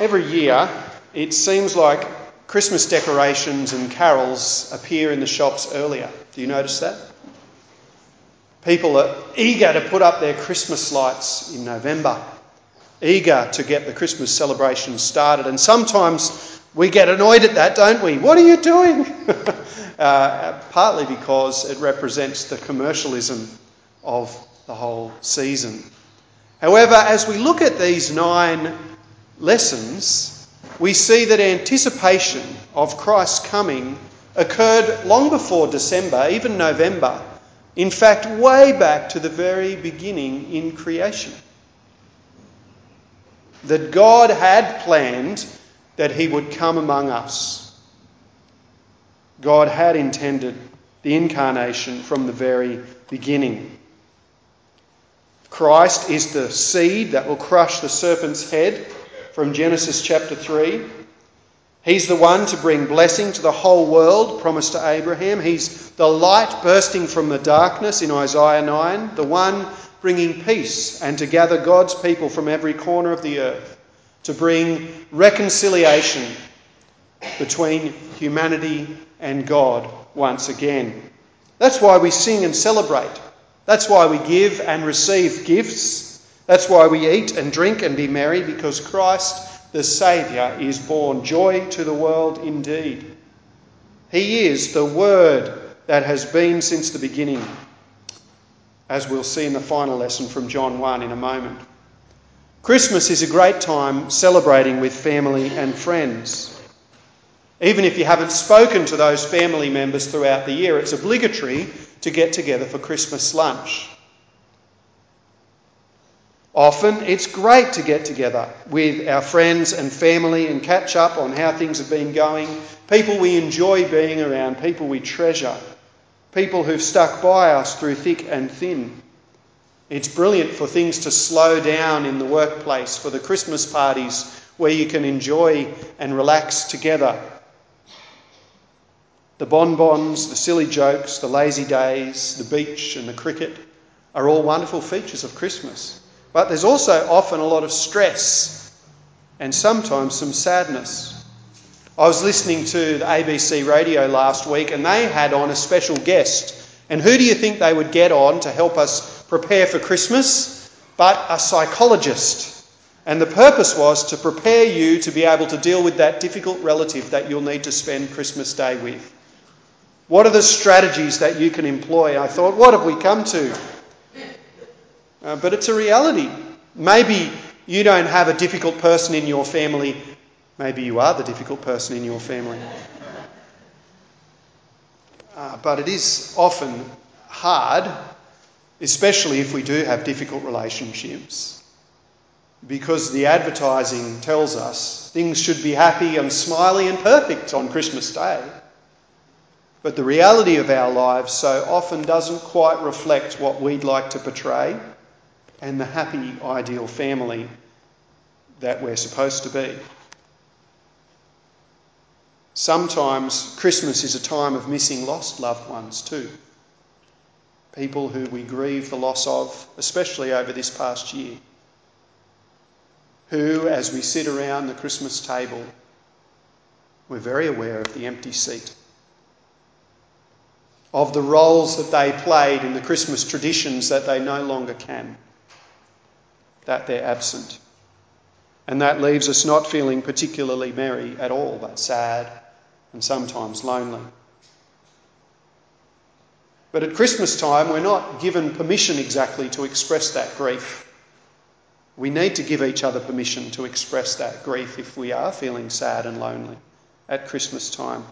Every year, it seems like Christmas decorations and carols appear in the shops earlier. Do you notice that? People are eager to put up their Christmas lights in November, eager to get the Christmas celebration started. And sometimes we get annoyed at that, don't we? What are you doing? Partly because it represents the commercialism of the whole season. However, as we look at these 9 lessons, we see that anticipation of Christ's coming occurred long before December, even November. In fact, way back to the very beginning in creation. That God had planned that he would come among us. God had intended the incarnation from the very beginning. Christ is the seed that will crush the serpent's head from Genesis chapter 3. He's the one to bring blessing to the whole world, promised to Abraham. He's the light bursting from the darkness in Isaiah 9, the one bringing peace and to gather God's people from every corner of the earth, to bring reconciliation between humanity and God once again. That's why we sing and celebrate. That's why we give and receive gifts. That's why we eat and drink and be merry, because Christ the Saviour is born. Joy to the world indeed. He is the Word that has been since the beginning, as we'll see in the final lesson from John 1 in a moment. Christmas is a great time celebrating with family and friends. Even if you haven't spoken to those family members throughout the year, it's obligatory to get together for Christmas lunch. Often it's great to get together with our friends and family and catch up on how things have been going, people we enjoy being around, people we treasure, people who've stuck by us through thick and thin. It's brilliant for things to slow down in the workplace, for the Christmas parties where you can enjoy and relax together. The bonbons, the silly jokes, the lazy days, the beach and the cricket are all wonderful features of Christmas. But there's also often a lot of stress and sometimes some sadness. I was listening to the ABC radio last week and they had on a special guest. And who do you think they would get on to help us prepare for Christmas? But a psychologist. And the purpose was to prepare you to be able to deal with that difficult relative that you'll need to spend Christmas Day with. What are the strategies that you can employ? I thought, what have we come to? But it's a reality. Maybe you don't have a difficult person in your family. Maybe you are the difficult person in your family. But it is often hard, especially if we do have difficult relationships, because the advertising tells us things should be happy and smiley and perfect on Christmas Day. But the reality of our lives so often doesn't quite reflect what we'd like to portray and the happy, ideal family that we're supposed to be. Sometimes Christmas is a time of missing lost loved ones too. People who we grieve the loss of, especially over this past year. Who, as we sit around the Christmas table, we're very aware of the empty seat, of the roles that they played in the Christmas traditions that they no longer can, that they're absent. And that leaves us not feeling particularly merry at all, but sad and sometimes lonely. But at Christmas time, we're not given permission exactly to express that grief. We need to give each other permission to express that grief if we are feeling sad and lonely at Christmas time.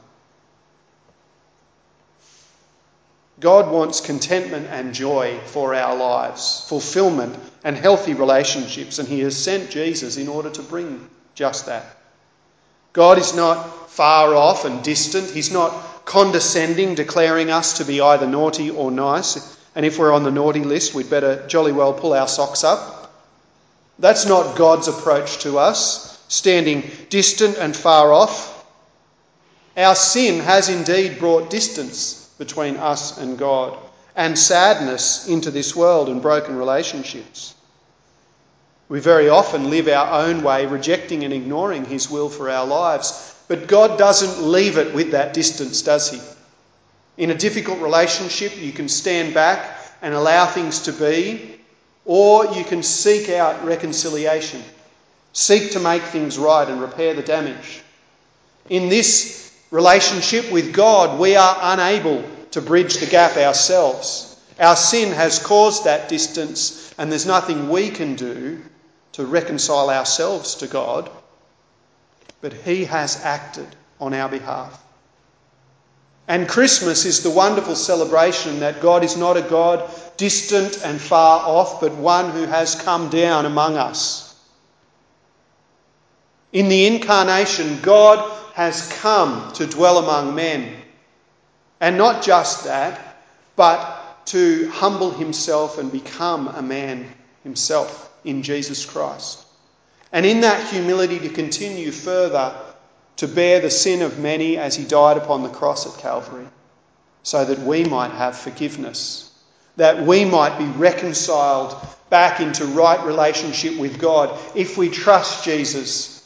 God wants contentment and joy for our lives, fulfilment and healthy relationships, and he has sent Jesus in order to bring just that. God is not far off and distant. He's not condescending, declaring us to be either naughty or nice, and if we're on the naughty list, we'd better jolly well pull our socks up. That's not God's approach to us, standing distant and far off. Our sin has indeed brought distance between us and God, and sadness into this world and broken relationships. We very often live our own way, rejecting and ignoring his will for our lives. But God doesn't leave it with that distance, does he? In a difficult relationship, you can stand back and allow things to be, or you can seek out reconciliation. Seek to make things right and repair the damage. In this relationship with God, we are unable to bridge the gap ourselves. Our sin has caused that distance, and there's nothing we can do to reconcile ourselves to God, but he has acted on our behalf. And Christmas is the wonderful celebration that God is not a God distant and far off, but one who has come down among us. In the incarnation, God has come to dwell among men. And not just that, but to humble himself and become a man himself in Jesus Christ. And in that humility to continue further to bear the sin of many as he died upon the cross at Calvary, so that we might have forgiveness, that we might be reconciled back into right relationship with God if we trust Jesus,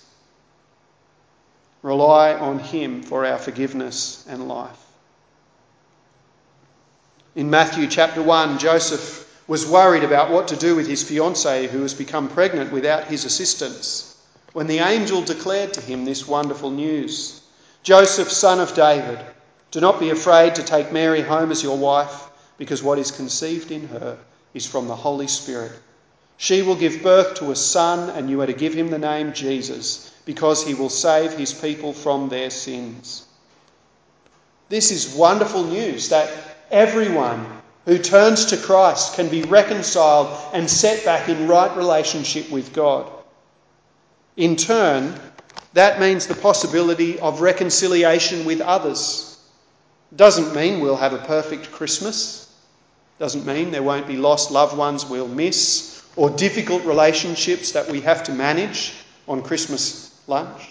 rely on him for our forgiveness and life. In Matthew chapter 1, Joseph was worried about what to do with his fiancée who has become pregnant without his assistance, when the angel declared to him this wonderful news. Joseph, son of David, do not be afraid to take Mary home as your wife, because what is conceived in her is from the Holy Spirit. She will give birth to a son, and you are to give him the name Jesus, because he will save his people from their sins. This is wonderful news, that everyone who turns to Christ can be reconciled and set back in right relationship with God. In turn, that means the possibility of reconciliation with others. Doesn't mean we'll have a perfect Christmas. Doesn't mean there won't be lost loved ones we'll miss, or difficult relationships that we have to manage on Christmas lunch.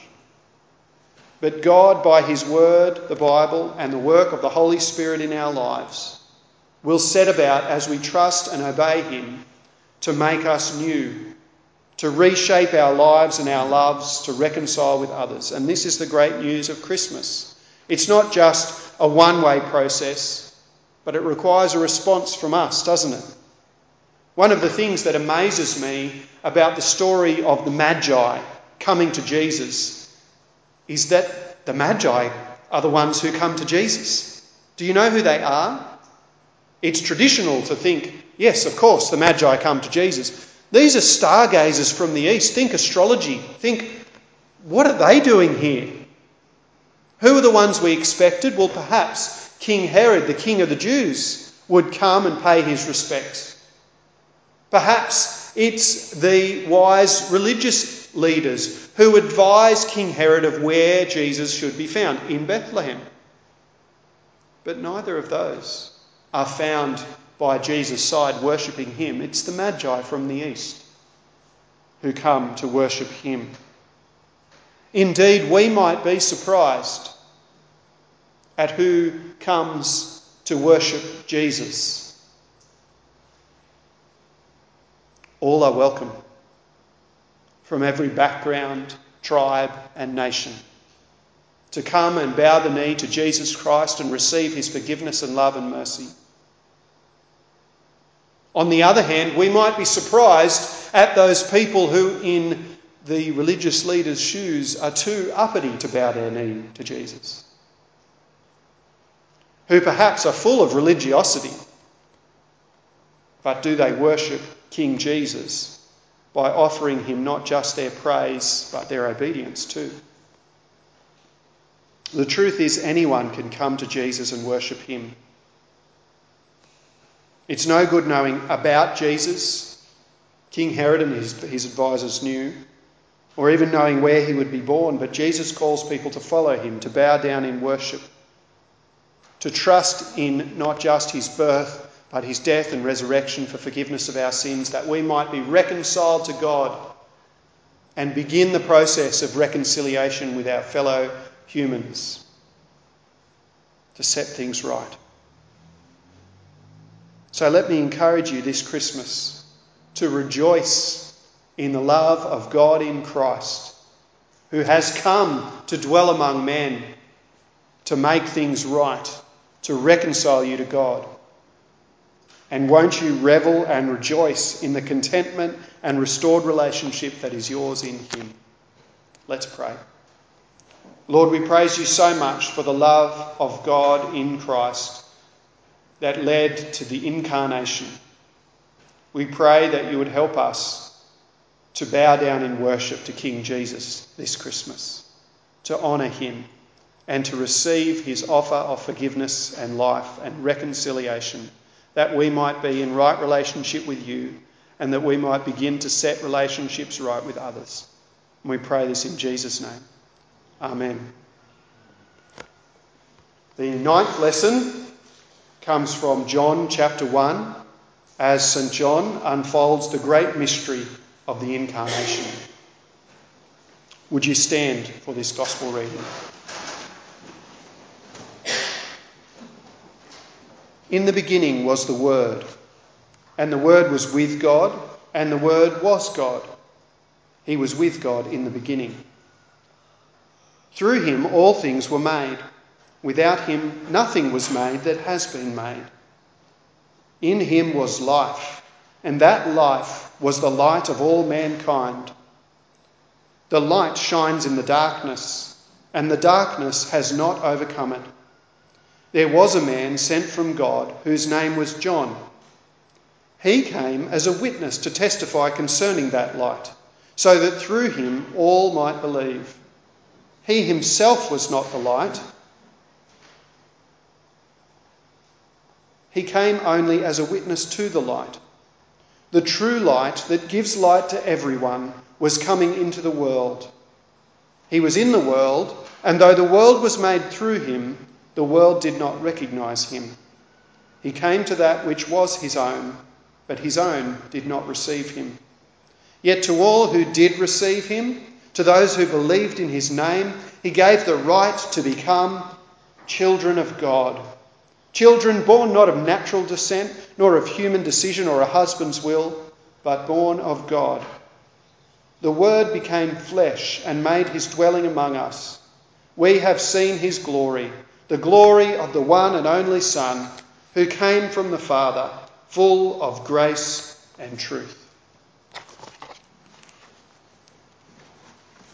But God, by his word, the Bible, and the work of the Holy Spirit in our lives, will set about, as we trust and obey him, to make us new, to reshape our lives and our loves, to reconcile with others. And this is the great news of Christmas. It's not just a one-way process, but it requires a response from us, doesn't it? One of the things that amazes me about the story of the Magi coming to Jesus is that the Magi are the ones who come to Jesus. Do you know who they are? It's traditional to think, yes, of course, the Magi come to Jesus. These are stargazers from the east. Think astrology. Think, what are they doing here? Who are the ones we expected? Well, perhaps King Herod, the king of the Jews, would come and pay his respects. Perhaps it's the wise religious leaders who advised King Herod of where Jesus should be found, in Bethlehem. But neither of those are found by Jesus' side worshipping him. It's the Magi from the east who come to worship him. Indeed, we might be surprised at who comes to worship Jesus. All are welcome, from every background, tribe and nation, to come and bow the knee to Jesus Christ and receive his forgiveness and love and mercy. On the other hand, we might be surprised at those people who, in the religious leaders' shoes, are too uppity to bow their knee to Jesus, who perhaps are full of religiosity, but do they worship King Jesus by offering him not just their praise, but their obedience too? The truth is, anyone can come to Jesus and worship him. It's no good knowing about Jesus. King Herod and his advisors knew, or even knowing where he would be born, but Jesus calls people to follow him, to bow down in worship, to trust in not just his birth, but his death and resurrection for forgiveness of our sins, that we might be reconciled to God and begin the process of reconciliation with our fellow humans, to set things right. So let me encourage you this Christmas to rejoice in the love of God in Christ, who has come to dwell among men, to make things right, to reconcile you to God. And won't you revel and rejoice in the contentment and restored relationship that is yours in him? Let's pray. Lord, we praise you so much for the love of God in Christ that led to the incarnation. We pray that you would help us to bow down in worship to King Jesus this Christmas, to honour him and to receive his offer of forgiveness and life and reconciliation, that we might be in right relationship with you and that we might begin to set relationships right with others. And we pray this in Jesus' name. Amen. The ninth lesson comes from John chapter 1 as St John unfolds the great mystery of the incarnation. Would you stand for this gospel reading? In the beginning was the Word, and the Word was with God, and the Word was God. He was with God in the beginning. Through him all things were made. Without him nothing was made that has been made. In him was life, and that life was the light of all mankind. The light shines in the darkness, and the darkness has not overcome it. There was a man sent from God whose name was John. He came as a witness to testify concerning that light, so that through him all might believe. He himself was not the light. He came only as a witness to the light. The true light that gives light to everyone was coming into the world. He was in the world, and though the world was made through him, the world did not recognise him. He came to that which was his own, but his own did not receive him. Yet to all who did receive him, to those who believed in his name, he gave the right to become children of God. Children born not of natural descent, nor of human decision or a husband's will, but born of God. The Word became flesh and made his dwelling among us. We have seen his glory, the glory of the one and only Son, who came from the Father, full of grace and truth.